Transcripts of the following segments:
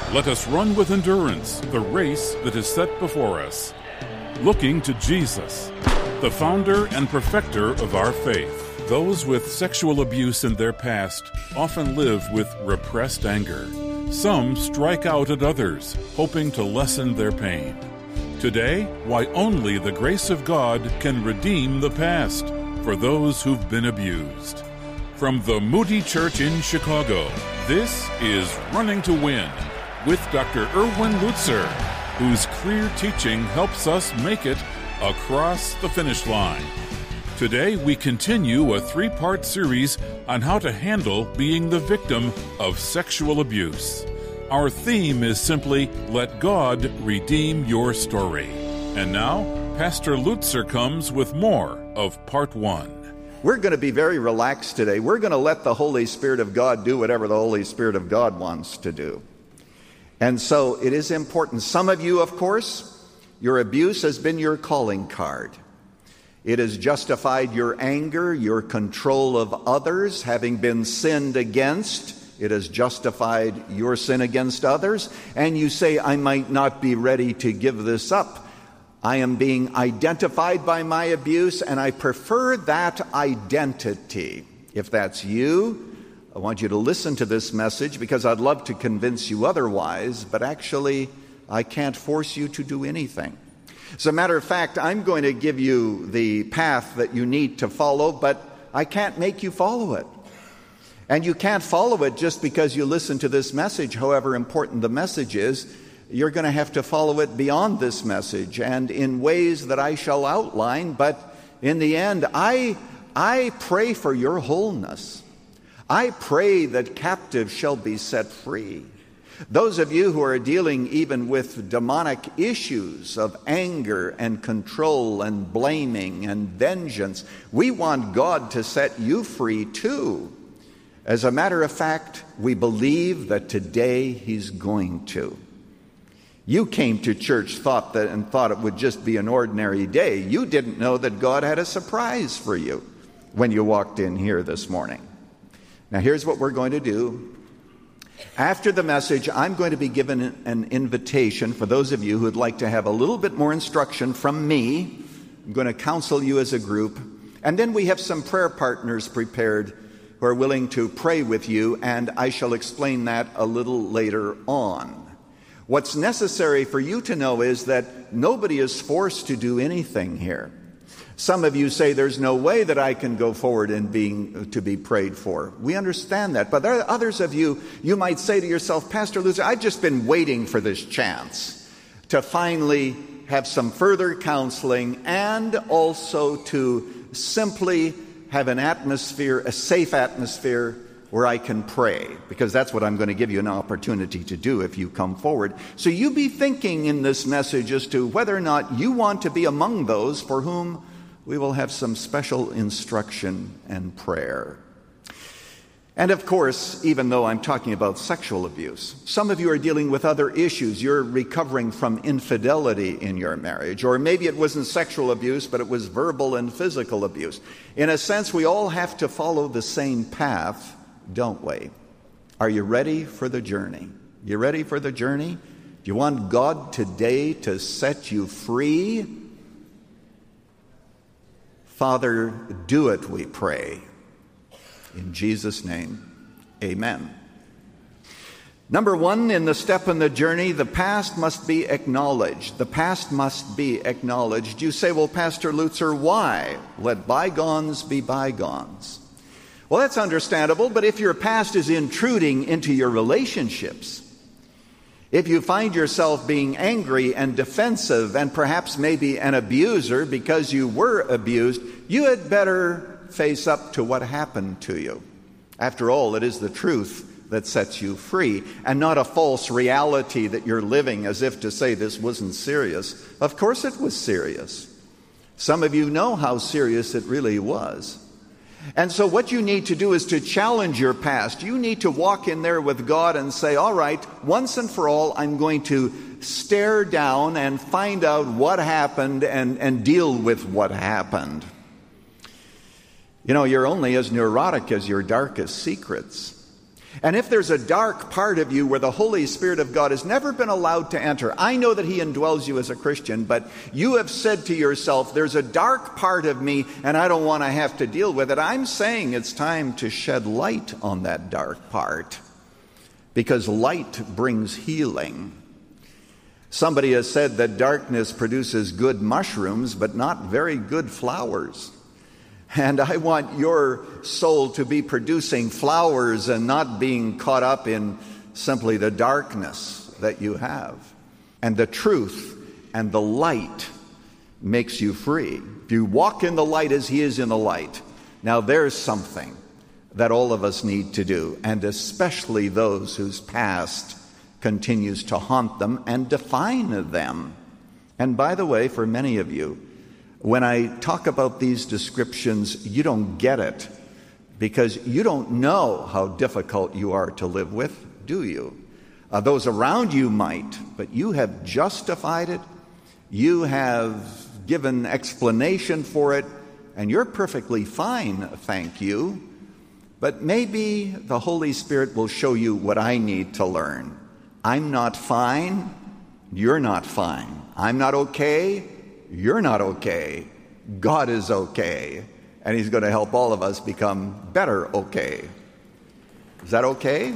Let us run with endurance the race that is set before us, looking to Jesus, the founder and perfecter of our faith. Those with sexual abuse in their past often live with repressed anger. Some strike out at others, hoping to lessen their pain. Today, why only the grace of God can redeem the past for those who've been abused. From the Moody Church in Chicago, this is Running to Win with Dr. Erwin Lutzer, whose clear teaching helps us make it across the finish line. Today, we continue a 3-part series on how to handle being the victim of sexual abuse. Our theme is simply, Let God Redeem Your Story. And now, Pastor Lutzer comes with more of Part 1. We're going to be very relaxed today. We're going to let the Holy Spirit of God do whatever the Holy Spirit of God wants to do. And so it is important. Some of you, of course, your abuse has been your calling card. It has justified your anger, your control of others, having been sinned against. It has justified your sin against others. And you say, I might not be ready to give this up. I am being identified by my abuse, and I prefer that identity. If that's you, I want you to listen to this message because I'd love to convince you otherwise, but actually, I can't force you to do anything. As a matter of fact, I'm going to give you the path that you need to follow, but I can't make you follow it. And you can't follow it just because you listen to this message, however important the message is. You're going to have to follow it beyond this message and in ways that I shall outline, but in the end, I pray for your wholeness. I pray that captives shall be set free. Those of you who are dealing even with demonic issues of anger and control and blaming and vengeance, we want God to set you free too. As a matter of fact, we believe that today He's going to. You came to church thought it would just be an ordinary day. You didn't know that God had a surprise for you when you walked in here this morning. Now, here's what we're going to do. After the message, I'm going to be given an invitation for those of you who would like to have a little bit more instruction from me. I'm going to counsel you as a group. And then we have some prayer partners prepared who are willing to pray with you, and I shall explain that a little later on. What's necessary for you to know is that nobody is forced to do anything here. Some of you say there's no way that I can go forward and to be prayed for. We understand that. But there are others of you, you might say to yourself, Pastor Lutzer, I've just been waiting for this chance to finally have some further counseling and also to simply have an atmosphere, a safe atmosphere where I can pray, because that's what I'm going to give you an opportunity to do if you come forward. So you be thinking in this message as to whether or not you want to be among those for whom we will have some special instruction and prayer. And of course, even though I'm talking about sexual abuse, some of you are dealing with other issues. You're recovering from infidelity in your marriage, or maybe it wasn't sexual abuse, but it was verbal and physical abuse. In a sense, we all have to follow the same path, don't we? Are you ready for the journey? You ready for the journey? Do you want God today to set you free? Father, do it, we pray. In Jesus' name, amen. Number one, in the step in the journey, the past must be acknowledged. The past must be acknowledged. You say, well, Pastor Lutzer, why? Let bygones be bygones. Well, that's understandable, but if your past is intruding into your relationships, if you find yourself being angry and defensive and perhaps maybe an abuser because you were abused, you had better face up to what happened to you. After all, it is the truth that sets you free and not a false reality that you're living as if to say this wasn't serious. Of course it was serious. Some of you know how serious it really was. And so what you need to do is to challenge your past. You need to walk in there with God and say, all right, once and for all, I'm going to stare down and find out what happened and deal with what happened. You know, you're only as neurotic as your darkest secrets. And if there's a dark part of you where the Holy Spirit of God has never been allowed to enter, I know that He indwells you as a Christian, but you have said to yourself, there's a dark part of me and I don't want to have to deal with it. I'm saying it's time to shed light on that dark part, because light brings healing. Somebody has said that darkness produces good mushrooms, but not very good flowers. And I want your soul to be producing flowers and not being caught up in simply the darkness that you have. And the truth and the light makes you free. If you walk in the light as He is in the light, now there's something that all of us need to do, and especially those whose past continues to haunt them and define them. And by the way, for many of you, when I talk about these descriptions, you don't get it, because you don't know how difficult you are to live with, do you? Those around you might, but you have justified it, you have given explanation for it, and you're perfectly fine, thank you. But maybe the Holy Spirit will show you what I need to learn. I'm not fine, you're not fine. I'm not okay, you're not okay. God is okay, and He's going to help all of us become better okay. Is that okay?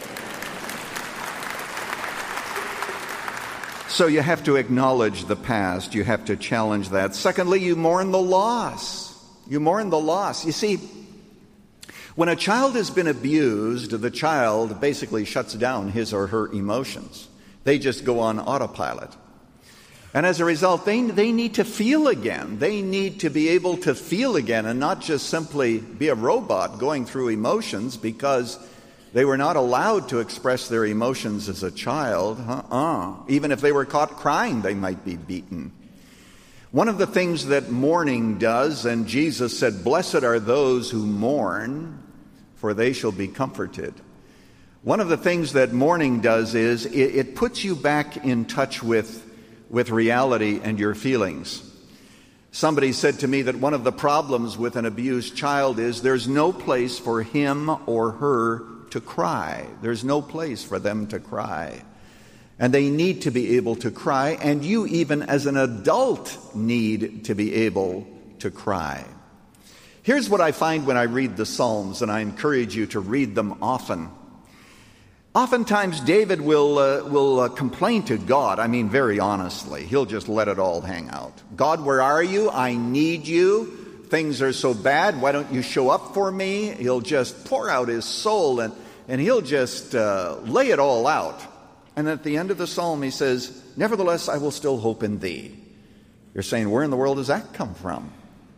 So you have to acknowledge the past. You have to challenge that. Secondly, you mourn the loss. You mourn the loss. You see, when a child has been abused, the child basically shuts down his or her emotions. They just go on autopilot. And as a result, they need to feel again. They need to be able to feel again and not just simply be a robot going through emotions because they were not allowed to express their emotions as a child. Even if they were caught crying, they might be beaten. One of the things that mourning does, and Jesus said, "Blessed are those who mourn, for they shall be comforted." One of the things that mourning does is it puts you back in touch with reality and your feelings. Somebody said to me that one of the problems with an abused child is there's no place for him or her to cry. There's no place for them to cry. And they need to be able to cry, and you even as an adult need to be able to cry. Here's what I find when I read the Psalms, and I encourage you to read them often. Oftentimes, David will complain to God. I mean, very honestly. He'll just let it all hang out. God, where are you? I need you. Things are so bad. Why don't you show up for me? He'll just pour out his soul, and he'll just lay it all out. And at the end of the psalm, he says, "Nevertheless, I will still hope in thee." You're saying, where in the world does that come from?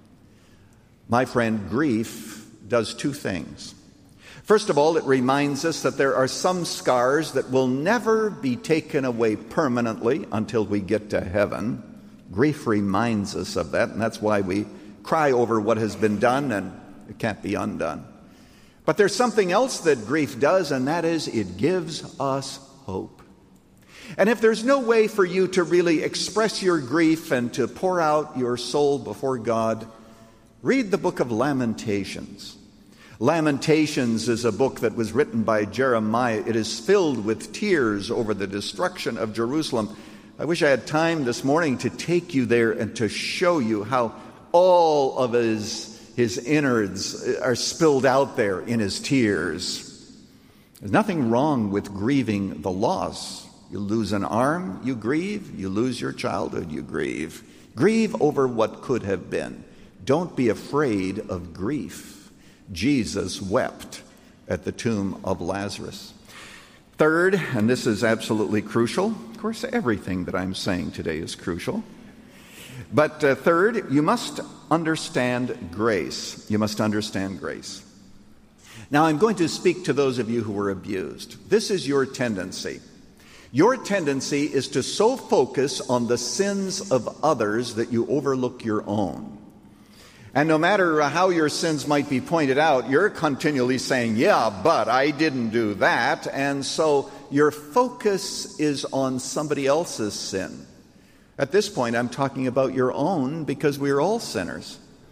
My friend, grief does two things. First of all, it reminds us that there are some scars that will never be taken away permanently until we get to heaven. Grief reminds us of that, and that's why we cry over what has been done, and it can't be undone. But there's something else that grief does, and that is it gives us hope. And if there's no way for you to really express your grief and to pour out your soul before God, read the book of Lamentations. Lamentations is a book that was written by Jeremiah. It is filled with tears over the destruction of Jerusalem. I wish I had time this morning to take you there and to show you how all of his innards are spilled out there in his tears. There's nothing wrong with grieving the loss. You lose an arm, you grieve. You lose your childhood, you grieve. Grieve over what could have been. Don't be afraid of grief. Jesus wept at the tomb of Lazarus. Third, and this is absolutely crucial. Of course, everything that I'm saying today is crucial. But third, you must understand grace. You must understand grace. Now, I'm going to speak to those of you who were abused. This is your tendency. Your tendency is to so focus on the sins of others that you overlook your own. And no matter how your sins might be pointed out, you're continually saying, yeah, but I didn't do that. And so your focus is on somebody else's sin. At this point, I'm talking about your own, because we are all sinners.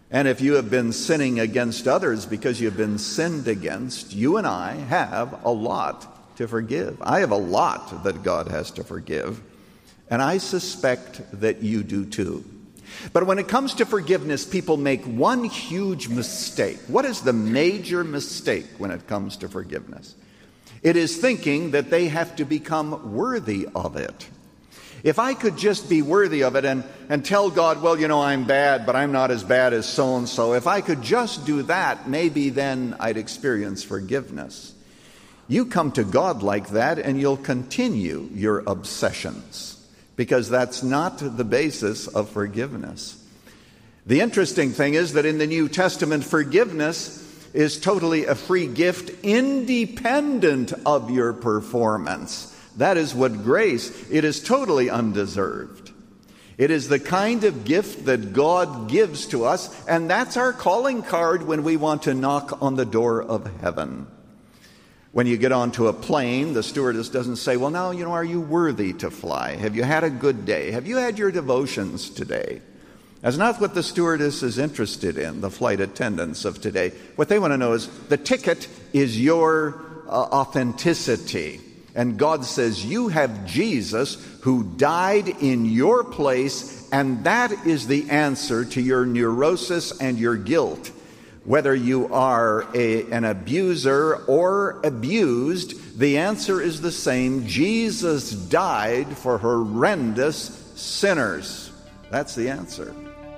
And if you have been sinning against others because you've been sinned against, you and I have a lot to forgive. I have a lot that God has to forgive, and I suspect that you do too. But when it comes to forgiveness, people make one huge mistake. What is the major mistake when it comes to forgiveness? It is thinking that they have to become worthy of it. If I could just be worthy of it and tell God, well, I'm bad, but I'm not as bad as so-and-so. If I could just do that, maybe then I'd experience forgiveness. You come to God like that and you'll continue your obsessions, because that's not the basis of forgiveness. The interesting thing is that in the New Testament, forgiveness is totally a free gift independent of your performance. That is what grace, it is totally undeserved. It is the kind of gift that God gives to us, and that's our calling card when we want to knock on the door of heaven. When you get onto a plane, the stewardess doesn't say, well, now, are you worthy to fly? Have you had a good day? Have you had your devotions today? That's not what the stewardess is interested in, the flight attendants of today. What they want to know is the ticket is your authenticity. And God says, you have Jesus who died in your place, and that is the answer to your neurosis and your guilt. Whether you are an abuser or abused, the answer is the same. Jesus died for horrendous sinners. That's the answer.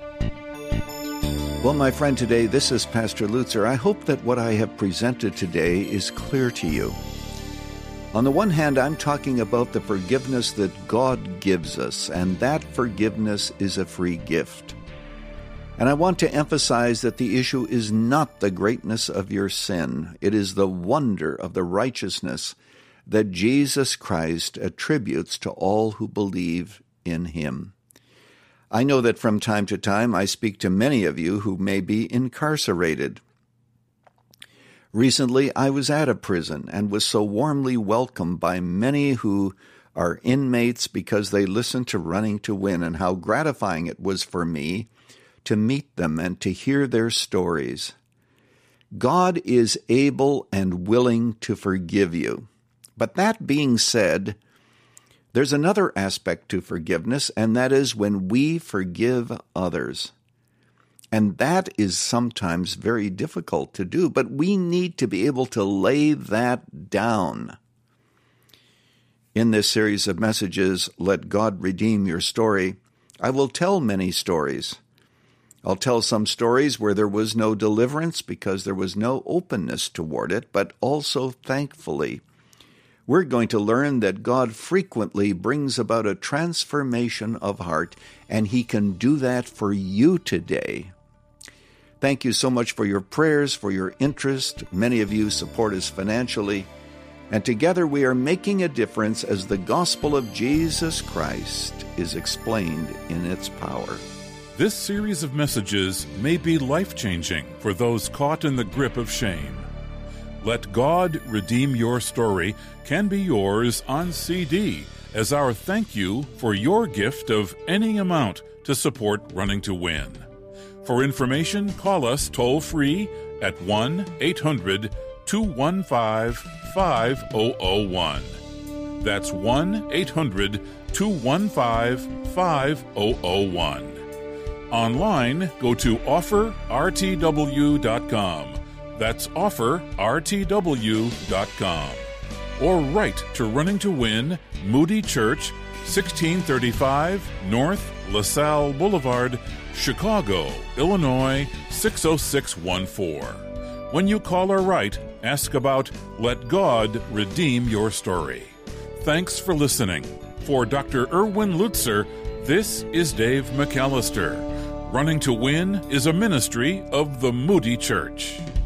Well, my friend, today, this is Pastor Lutzer. I hope that what I have presented today is clear to you. On the one hand, I'm talking about the forgiveness that God gives us, and that forgiveness is a free gift. And I want to emphasize that the issue is not the greatness of your sin. It is the wonder of the righteousness that Jesus Christ attributes to all who believe in him. I know that from time to time I speak to many of you who may be incarcerated. Recently, I was at a prison and was so warmly welcomed by many who are inmates because they listened to Running to Win, and how gratifying it was for me to meet them and to hear their stories. God is able and willing to forgive you. But that being said, there's another aspect to forgiveness, and that is when we forgive others. And that is sometimes very difficult to do, but we need to be able to lay that down. In this series of messages, Let God Redeem Your Story, I will tell many stories. I'll tell some stories where there was no deliverance because there was no openness toward it, but also, thankfully, we're going to learn that God frequently brings about a transformation of heart, and he can do that for you today. Thank you so much for your prayers, for your interest. Many of you support us financially. And together we are making a difference as the gospel of Jesus Christ is explained in its power. This series of messages may be life-changing for those caught in the grip of shame. Let God Redeem Your Story can be yours on CD as our thank you for your gift of any amount to support Running to Win. For information, call us toll-free at 1-800-215-5001. That's 1-800-215-5001. Online, go to offerrtw.com. That's offerrtw.com. Or write to Running to Win, Moody Church, 1635 North LaSalle Boulevard, Chicago, Illinois, 60614. When you call or write, ask about Let God Redeem Your Story. Thanks for listening. For Dr. Erwin Lutzer, this is Dave McAllister. Running to Win is a ministry of the Moody Church.